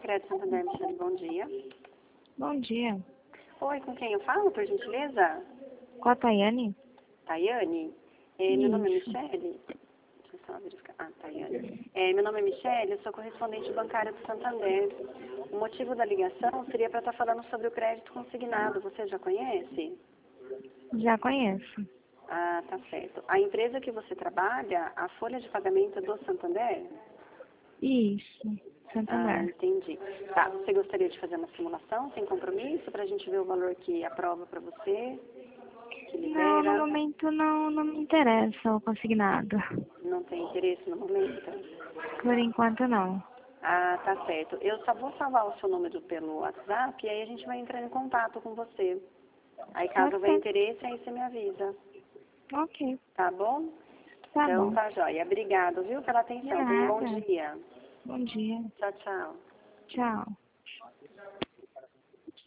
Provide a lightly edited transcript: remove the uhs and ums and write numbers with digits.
Crédito Santander, Michele, bom dia. Bom dia. Oi, com quem eu falo, por gentileza? Com a Tayane? Tayane? Meu nome é Isso. Michele. Deixa eu só verificar. Tayane. Meu nome é Michele, eu sou correspondente bancária do Santander. O motivo da ligação seria para estar falando sobre o crédito consignado. Você já conhece? Já conheço. Ah, tá certo. A empresa que você trabalha, a folha de pagamento é do Santander? Isso. Ah, Santander. entendi. Tá, você gostaria de fazer uma simulação sem compromisso para a gente ver o valor que aprova para você, que Não, no libera? momento não me interessa o consignado. Não tem interesse no momento? Por enquanto não. Ah, tá certo. Eu só vou salvar o seu número pelo WhatsApp e aí a gente vai entrar em contato com você. Aí caso houver Ok. interesse, aí você me avisa. Ok. Tá bom? Tá Então bom. tá jóia. Obrigado, viu, pela De atenção. Tenha um bom nada. dia. Bom dia. Tchau, tchau. Tchau.